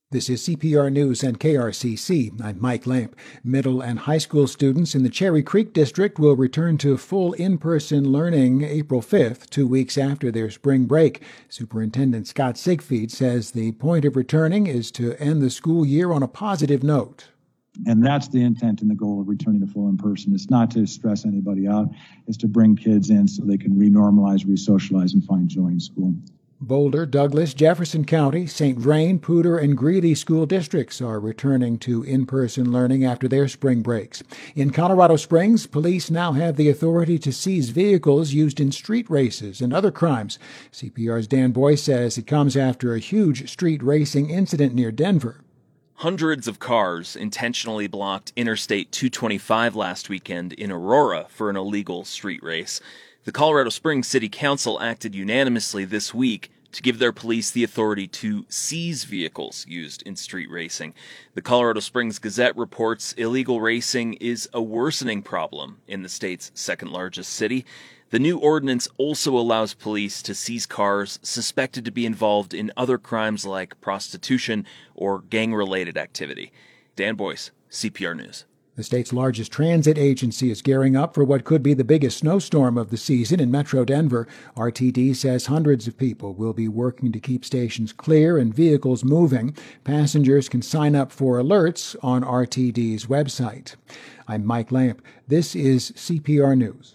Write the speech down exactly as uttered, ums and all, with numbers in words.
This is C P R News and K R C C. I'm Mike Lamp. Middle and high school students in the Cherry Creek District will return to full in-person learning April fifth, two weeks after their spring break. Superintendent Scott Siegfried says the point of returning is to end the school year on a positive note. And that's the intent and the goal of returning to full in-person. It's not to stress anybody out. It's to bring kids in so they can re-normalize, re-socialize, and find joy in school. Boulder, Douglas, Jefferson County, Saint Vrain, Poudre, and Greeley school districts are returning to in-person learning after their spring breaks. In Colorado Springs, police now have the authority to seize vehicles used in street races and other crimes. C P R's Dan Boyce says it comes after a huge street racing incident near Denver. Hundreds of cars intentionally blocked Interstate two twenty-five last weekend in Aurora for an illegal street race. The Colorado Springs City Council acted unanimously this week to give their police the authority to seize vehicles used in street racing. The Colorado Springs Gazette reports illegal racing is a worsening problem in the state's second largest city. The new ordinance also allows police to seize cars suspected to be involved in other crimes like prostitution or gang-related activity. Dan Boyce, C P R News. The state's largest transit agency is gearing up for what could be the biggest snowstorm of the season in Metro Denver. R T D says hundreds of people will be working to keep stations clear and vehicles moving. Passengers can sign up for alerts on R T D's website. I'm Mike Lamp. This is C P R News.